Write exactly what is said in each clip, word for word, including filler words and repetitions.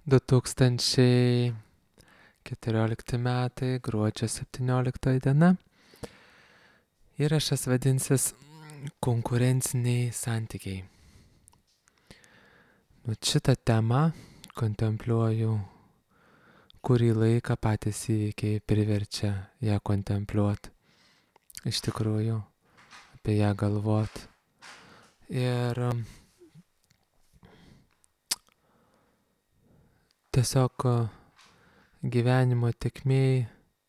du tūkstančiai keturiolikti metai, gruodžio septynioliktoji diena. Įrašas vadinsis konkurenciniai santykiai. Nu, šitą temą kontempliuoju kurį laiką, patys įvykiai priverčia ją kontempliuoti. Iš tikrųjų, apie ją galvot. Ir tiesiog gyvenimo tėkmėj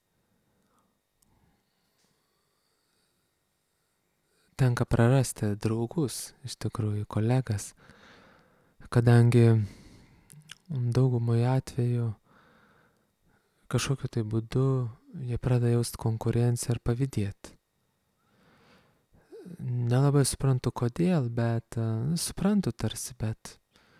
tenka prarasti draugus, iš tikrųjų, kolegas, kadangi daugumoje atveju kažkokiu tai būdu jie pradeda jaust konkurenciją ir pavydėti. Nelabai suprantu kodėl, bet uh, suprantu tarsi, bet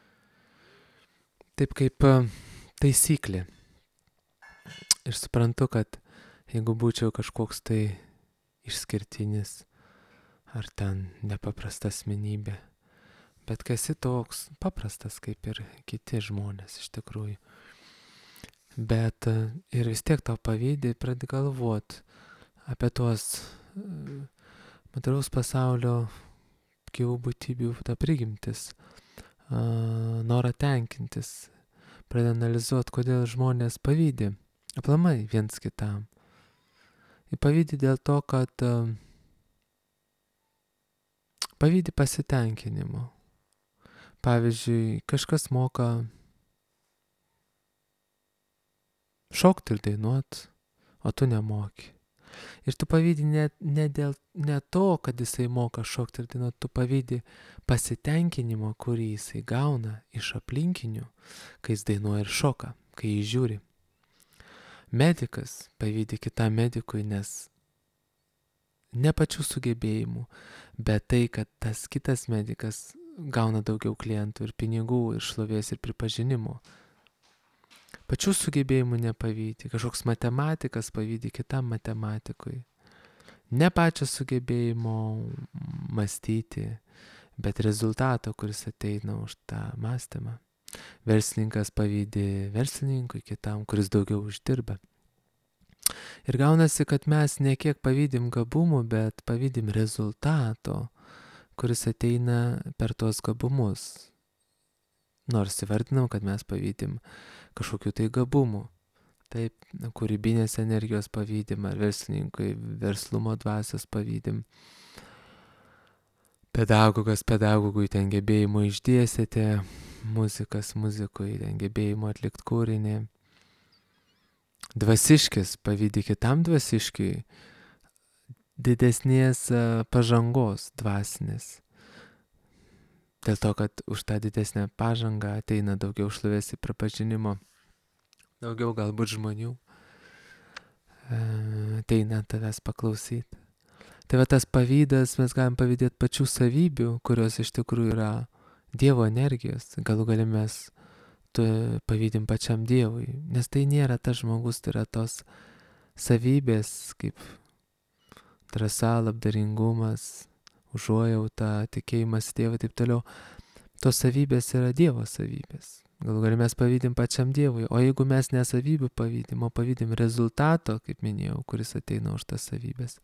taip kaip uh, taisyklė. Ir suprantu, kad jeigu būčiau kažkoks tai išskirtinis ar ten nepaprasta asmenybė, bet kai esi toks paprastas kaip ir kiti žmonės iš tikrųjų. Bet uh, ir vis tiek tau pavydė, pradedi galvot apie tuos uh, materialaus pasaulio gyvų būtybių tą prigimtis, uh, norą tenkintis, pradeda analizuoti, kodėl žmonės pavydi, aplamai viens kitam. Ir pavydi dėl to, kad uh, pavydi pasitenkinimo. Pavyzdžiui, kažkas moka šokti ir dainuot, o tu nemoki. Ir tu pavydi ne, ne, dėl, ne to, kad jisai moka šokti ir dainuot, tu pavydi pasitenkinimo, kurį jisai gauna iš aplinkinių, kai jis dainuoja ir šoka, kai jį žiūri. Medikas pavydi kitam medikui, nes ne pačių sugebėjimų, bet tai, kad tas kitas medikas gauna daugiau klientų ir pinigų, ir šlovės, ir pripažinimo. Pačių sugebėjimų nepavydi, kažkoks matematikas pavydi kitam matematikui. Ne pačio sugebėjimo mąstyti, bet rezultato, kuris ateina už tą mąstymą. Verslininkas pavydi verslininkui kitam, kuris daugiau uždirba. Ir gaunasi, kad mes ne kiek pavydim gabumų, bet pavydim rezultato, kuris ateina per tuos gabumus. Nors įvardinam, kad mes pavydim kažkokių tai gabumų. Taip, kūrybinės energijos pavydim, ar verslininkui verslumo dvasios pavydim. Pedagogas pedagogui ten gebėjimo išdėstyti, muzikas muzikui ten gebėjimo atlikti kūrinį. Dvasiškis pavydi kitam dvasiškiui didesnės pažangos dvasinės. Dėl to, kad už tą didesnę pažangą ateina daugiau šlovės ir pripažinimo, daugiau galbūt žmonių ateina tavęs paklausyti. Tai va tas pavydas, mes galim pavydėti pačių savybių, kurios iš tikrųjų yra Dievo energijos. Galų gale mes pavydim pačiam Dievui, nes tai nėra tas žmogus, tai yra tos savybės kaip drąsa, labdaringumas, užuojauta, tikėjimas Dievą ir taip toliau. Tos savybės yra Dievo savybės. Galų gale mes pavydim pačiam Dievui. O jeigu mes ne savybių pavydim, o pavydim rezultato, kaip minėjau, kuris ateina už tas savybės,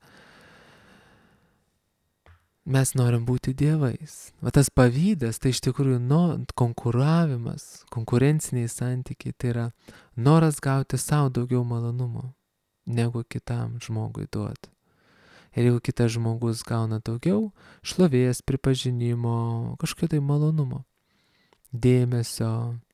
mes norim būti dievais. Va tas pavydas, tai iš tikrųjų no, konkuravimas, konkurenciniai santykiai, tai yra noras gauti savo daugiau malonumo, negu kitam žmogui duoti. Ir jeigu kitas žmogus gauna daugiau šlovės, pripažinimo, kažkokio tai malonumo, dėmesio,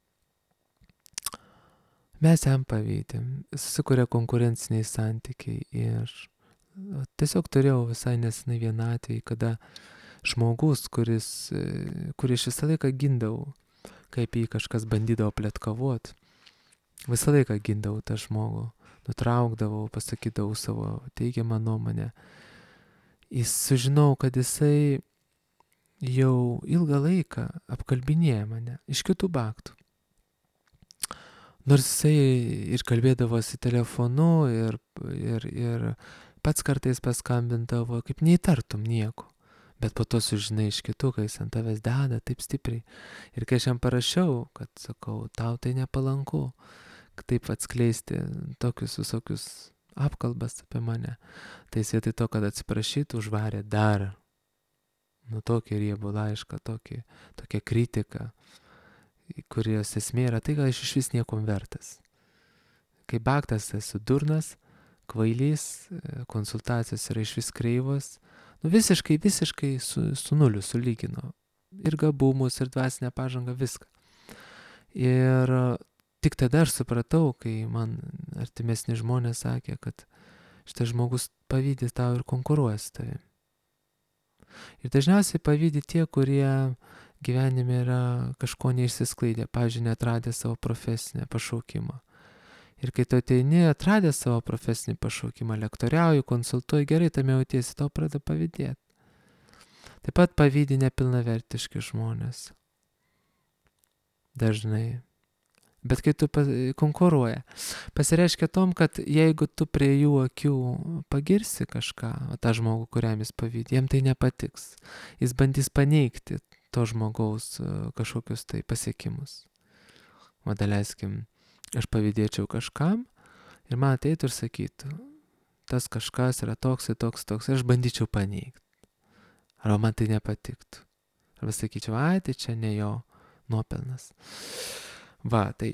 mes jam pavydim, susikuria konkurenciniai santykiai. Ir tiesiog turėjau visai nesenai vieną atvejį, kada žmogus, kuris, kuris visą laiką gindavau, kaip jį kažkas bandydavo pletkavot, visą laiką gindavau tą žmogų, nutraukdavau, pasakydavau savo teigiamą nuomonę. Jis sužinau, kad jisai jau ilgą laiką apkalbinėja mane iš kitų baktų. Nors jisai ir kalbėdavosi telefonu ir, ir, ir pats kartais paskambindavo, kaip neįtartum nieko. Bet po to sužinai iš kitų, kai jis ant tavęs deda taip stipriai. Ir kai aš jam parašiau, kad sakau, tau tai nepalanku, taip atskleisti tokius visokius apkalbas apie mane, tai jis vietoj to, kad atsiprašytų, užvarė dar, nu tokį riebų laišką, tokį, tokią kritiką, kurios esmė yra tai, kad aš iš vis niekom vertas. Kai baktas esu durnas, kvailys, konsultacijos yra iš vis kreivos, nu visiškai, visiškai su, su nuliu sulygino. Ir gabumus, ir dvasinę pažangą, viską. Ir tik tada aš supratau, kai man artimesni žmonės sakė, kad šitas žmogus pavydi tau ir konkuruoja su tavimi. Ir dažniausiai pavydi tie, kurie gyvenime yra kažko neišsisklaidę, pavyzdžiui, neatradę savo profesinę pašaukimą. Ir kai tu ateini, atradė savo profesinį pašaukimą, lektoriauji, konsultuoji, gerai tame jautiesi, tau pradeda pavydėti. Taip pat pavydi nepilnavertiški žmonės. Dažnai. Bet kai tu konkuruoja, pasireiškia tom, kad jeigu tu prie jų akių pagirsi kažką, o tą žmogų, kuriam jis pavydė, jam tai nepatiks. Jis bandys paneigti to žmogaus kažkokius tai pasiekimus. O daleiskim, aš pavydėčiau kažkam ir man ateitų ir sakytų, tas kažkas yra toks ir toks, toks, ir aš bandyčiau paneigti. Arba man tai nepatiktų. Arba sakyčiau, ai, tai čia ne jo nuopelnas. Va, tai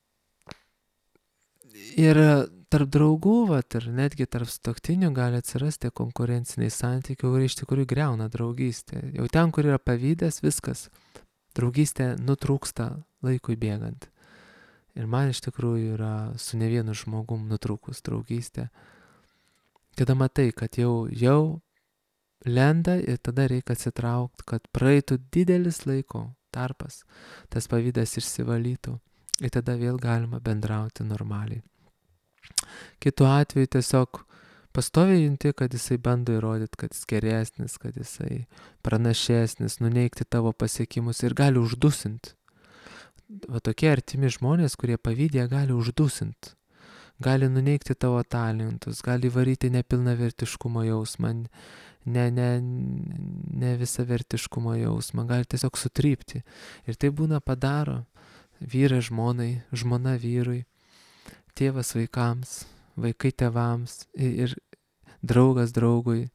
ir tarp draugų, va, ir netgi tarp sutuoktinių gali atsirasti konkurenciniai santykiai, kurie iš tikrųjų griauna draugystę. Jau ten, kur yra pavydas, viskas. Draugystė nutrūksta laikui bėgant. Ir man iš tikrųjų yra su ne vienu žmogum nutrūkus draugystė. Kada matai, kad jau, jau lenda ir tada reikia atsitraukti, kad praeitų didelis laiko tarpas, tas pavydas išsivalytų ir tada vėl galima bendrauti normaliai. Kitu atveju tiesiog pastoviai junti, kad jisai bando įrodyti, kad jis geresnis, kad jisai pranašesnis, nuneigti tavo pasiekimus ir gali uždusinti. Va tokie artimi žmonės, kurie pavydė, gali uždusinti. Gali nuneigti tavo talentus, gali varyti nepilnavertiškumo jausmą, ne, ne, ne visavertiškumo jausmą, gali tiesiog sutrypti. Ir tai būna padaro vyras žmonai, žmona vyrui, tėvas vaikams, vaikai tėvams ir draugas draugui,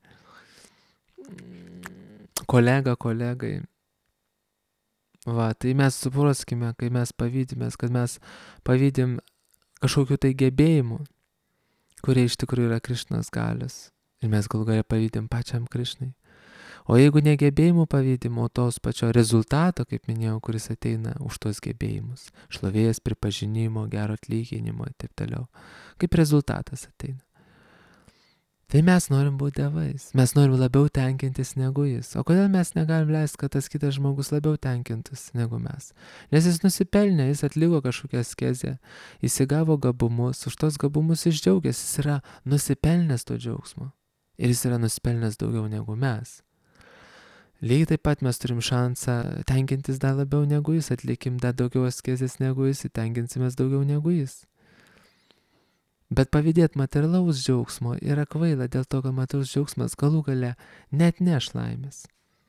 kolega kolegai. Va, tai mes supraskime, kai mes pavydimės, kad mes pavydim kažkokiu tai gebėjimu, kurie iš tikrųjų yra Krišnos galios. Ir mes gal galę pavydim pačiam Krišnai. O jeigu negebėjimų pavydim, o tos pačio rezultato, kaip minėjau, kuris ateina už tos gebėjimus, šlovės, pripažinimo, gero atlyginimo ir taip toliau, kaip rezultatas ateina. Tai mes norim būti dievais, mes norim labiau tenkintis negu jis. O kodėl mes negalim leisti, kad tas kitas žmogus labiau tenkintųsi negu mes? Nes jis nusipelnė, jis atliko kažkokią askezę, jis įgavo gabumus, už tos gabumus jis džiaugiasi, jis yra nusipelnęs to džiaugsmo. Ir jis yra nusipelnęs daugiau negu mes. Lygiai taip pat mes turim šansą tenkintis dar labiau negu jis, atlikim dar daugiau askezės negu jis, tenkinsimės daugiau negu jis. Bet pavydėti materialaus džiaugsmo yra kvaila dėl to, kad materialus džiaugsmas galų gale net neš laimės.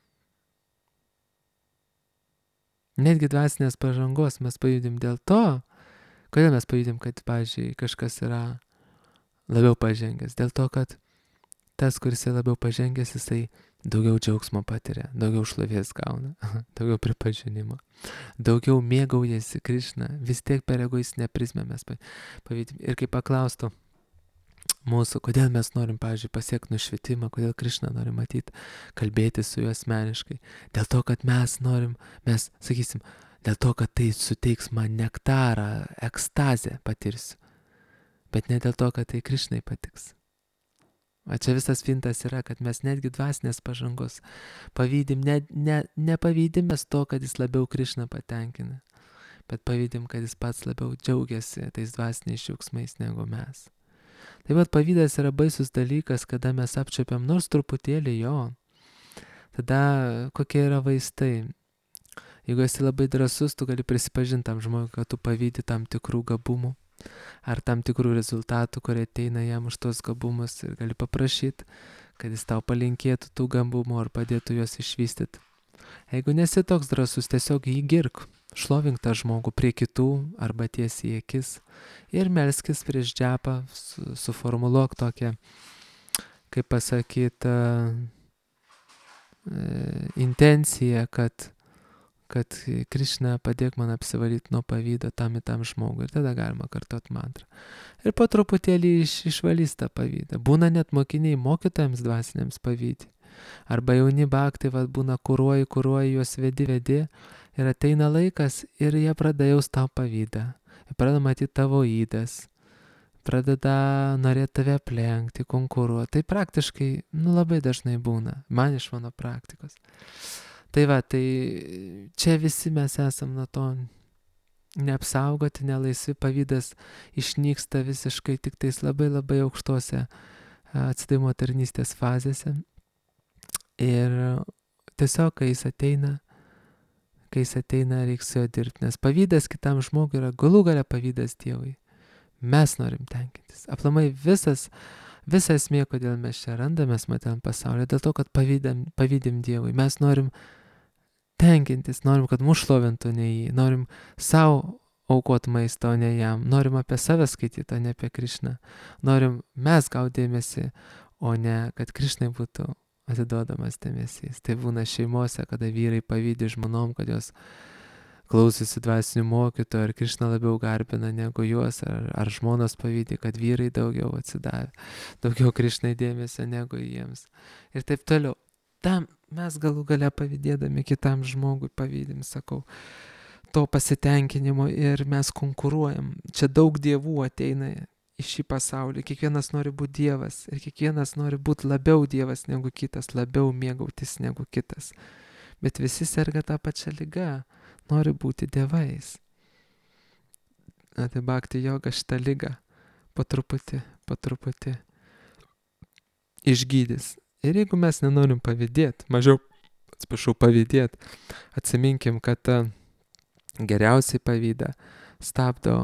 Netgi dvasinės pažangos mes pavydim dėl to, kodėl mes pavydim, kad, pavyzdžiui, kažkas yra labiau pažengęs. Dėl to, kad tas, kuris yra labiau pažengęs, jisai daugiau džiaugsmo patiria, daugiau šlovės gauna, daugiau pripažinimo, daugiau mėgaujasi Krišna, vis tiek per egoistinę prizmę mes pavydim. Ir kai paklaustų mūsų, kodėl mes norim, pavyzdžiui, pasiekti nušvitimą, kodėl Krišna nori matyti, kalbėti su juo asmeniškai, dėl to, kad mes norim, mes sakysim, dėl to, kad tai suteiks man nektarą, ekstazę patirsiu, bet ne dėl to, kad tai Krišnai patiks. O čia visas fintas yra, kad mes netgi dvasinės pažangos pavydim, ne, ne, nepavydim mes to, kad jis labiau Krišną patenkina, bet pavydim, kad jis pats labiau džiaugiasi tais dvasiniais džiaugsmais negu mes. Taip pat pavydas yra baisus dalykas, kada mes apčiuopiam nors truputėlį jo. Tada kokie yra vaistai? Jeigu esi labai drąsus, tu gali prisipažinti tam žmogui, kad tu pavydi tam tikrų gabumų ar tam tikrų rezultatų, kurie ateina jam už tos gabumus ir gali paprašyti, kad jis tau palinkėtų tų gabumų ar padėtų juos išvystyti. Jeigu nesi toks drąsus, tiesiog jį girk, šlovink tą žmogų prie kitų arba tiesiai į akis ir melskis prieš džepą, su, suformuluok tokią, kaip pasakyt, intenciją, kad, kad Krišna padėk man apsivalyti nuo pavydo tam ir tam žmogui. Ir tada galima kartot mantrą. Ir po truputėlį iš, išvalys tą pavydą. Būna net mokiniai mokytojams dvasiniams pavydį. Arba jauni baktai, vad būna kuruoji, kuruoji, juos vedi, vedi. Ir ateina laikas ir jie pradeda jaust tau pavydą. Ir pradeda matyti tavo įdas. Pradeda norėti tave aplenkti, konkuruoti. Tai praktiškai, nu, labai dažnai būna. Man iš mano praktikos. Tai va, tai čia visi mes esam nuo to neapsaugoti, nelaisvi, pavydas išnyksta visiškai tik tais labai labai aukštose atsidavimo tarnystės fazėse. Ir tiesiog, kai jis ateina, kai jis ateina, reiks su juo dirbti. Nes pavydas kitam žmogui yra galų gale pavydas Dievui. Mes norim tenkintis. Aplamai visas, visa esmė, kodėl mes čia randamės matėm pasaulyje, dėl to, kad pavydim, pavydim Dievui. Mes norim tenkintis, norim, kad mus šlovintų ne jį, norim savo aukot maistą, o ne jam, norim apie save skaityti, o ne apie Krišną. Norim mes gauti dėmesį, o ne kad Krišnai būtų atiduodamas dėmesys. Tai būna šeimose, kada vyrai pavydi žmonom, kad jos klausosi dvasinių mokytojų, ar Krišna labiau garbina negu juos, ar, ar žmonos pavydi, kad vyrai daugiau atsidavė, daugiau Krišnai dėmesio negu jiems. Ir taip toliau. Tam mes galų gale pavydėdami kitam žmogui pavydim, sakau, to pasitenkinimo ir mes konkuruojam. Čia daug dievų ateina į šį pasaulį. Kiekvienas nori būti dievas ir kiekvienas nori būti labiau dievas negu kitas, labiau mėgautis negu kitas. Bet visi serga tą pačią ligą. Nori būti dievais. Na, tai bhakti joga šitą ligą po truputį, po truputį išgydys. Ir jeigu mes nenorim pavydėti, mažiau, atsiprašau, pavydėti, atsiminkim, kad geriausiai pavydą stabdo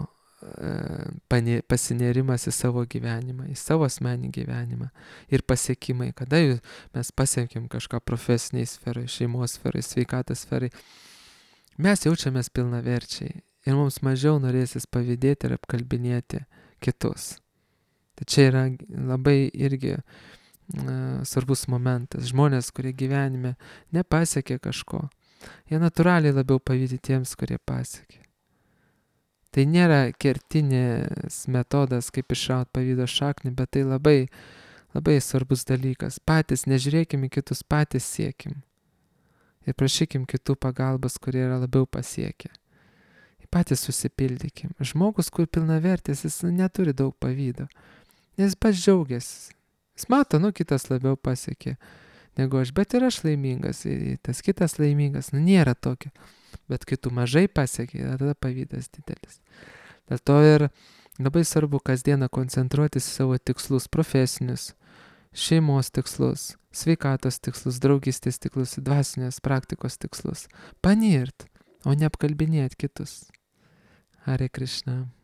e, pasinėrimas į savo gyvenimą, į savo asmenį gyvenimą ir pasiekimai. Kada mes pasiekim kažką profesiniai sferai, šeimos sferai, sveikatos sferai, mes jaučiamės pilnaverčiai ir mums mažiau norėsis pavydėti ir apkalbinėti kitus. Tai čia yra labai irgi uh, svarbus momentas. Žmonės, kurie gyvenime nepasiekė kažko, jie natūraliai labiau pavydi tiems, kurie pasiekė. Tai nėra kertinis metodas, kaip išraut pavydo šaknį, bet tai labai, labai svarbus dalykas. Patys nežiūrėkim į kitus, patys siekim. Ir prašykim kitų pagalbos, kurie yra labiau pasiekę. Ir patys susipildykim. Žmogus, kur pilnavertis, jis neturi daug pavydo. Nes pats džiaugiasi. Jis mato, nu, kitas labiau pasiekė negu aš, bet ir aš laimingas. Ir tas kitas laimingas, nu, nėra tokio. Bet kai tu mažai pasiekė, tada pavydas didelis. Dėl to ir labai svarbu kasdieną koncentruotis į savo tikslus profesinius, šeimos tikslus, sveikatos tikslus, draugystės tikslus, dvasinės praktikos tikslus. Panirt, o ne apkalbinėti kitus. Hare Krishna.